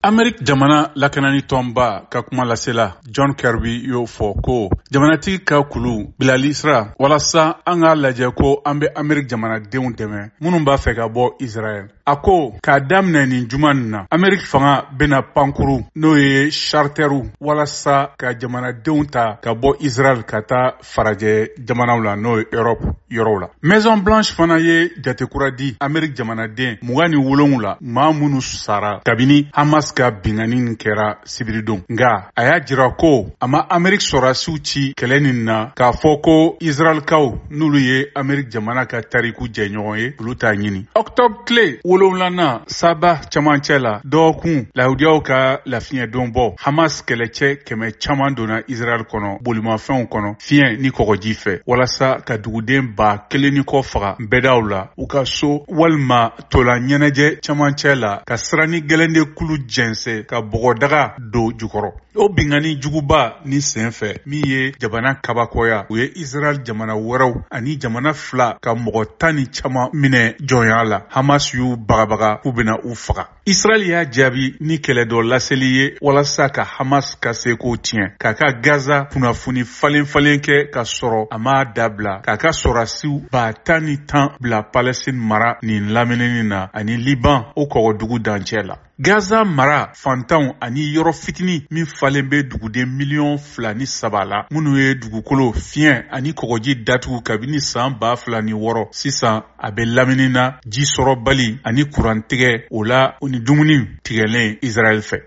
Amerik jamana lakanani tɔnba ka kuma lasela John Kirby y'o fɔ ko jamanatigi ka kulu bilali sira walasa an k'a lajɛ ko an bɛ Amerik jamanadenw dɛmɛ minnu b'a fɛ ka bɔ Israel. A ko k'a daminɛ nin juma nin na Amerik fanga bɛna pankuru n'o ye charteru walasa ka jamanadenw ta ka bɔ Israel ka taa farajɛ jamanaw la n'o ye Europe yɔrɔw la. Maison Blanche fana ye jatekura di Amerik jamanaden 27 la maa minnu sara kabini Hamas ka bingani kɛra sibiridon. Nga a y'a jira ko a ma Amerik sɔrɔdasiw ci kɛlɛ nin na k'a fɔ ko Israelkaw n'olu ye Amerik jamana ka tariku jɛɲɔgɔn ye olu t'a ɲini. Octobre tile 7nan Saba camancɛ la dɔgɔkun Lahudiyaw ka lafiɲɛdon bɔ Hamas kɛlɛcɛ 100 caman donna Israel kɔnɔ bolimafɛnw kɔnɔ fiɲɛ ni kɔgɔji fɛ walasa ka duguden 1000 ni kɔ faga nbɛdaw la u ka so walima tola ɲɛnajɛ camancɛ la ka sirani gɛlɛnde kulu jɛnsɛ ka bɔgɔdaga don jukɔrɔ. O bingani juguba ni senfɛ min ye jamana kabakɔya u ye Israel jamana wɛrɛw ani jamana 2 ka mɔgɔ 10 ni caman minɛ jɔnya la. Hamas y'u bagabaga k'u bɛna u faga. Israel y'a jaabi ni kɛlɛ dɔ laseli ye walasa ka Hamas ka se k'o tiɲɛ k'a ka Gaza kunnafoni falen kɛ ka sɔrɔ a m'a dabila k'a ka sɔrɔdasiw 10 bila Palestine mara nin lamɛnni na ani Liban o kɔgɔdugu dancɛ la. Gaza mara fantanw ani yɔrɔ fitini min falen bɛ duguden 2.3 la minnu ye dugukolo fiɲɛ ani kɔgɔji datugu kabini san 2006 sisan a bɛ lamɛnni na ji sɔrɔ bali ani kurantigɛ o la o ni dumuni tigɛlen Israel fɛ.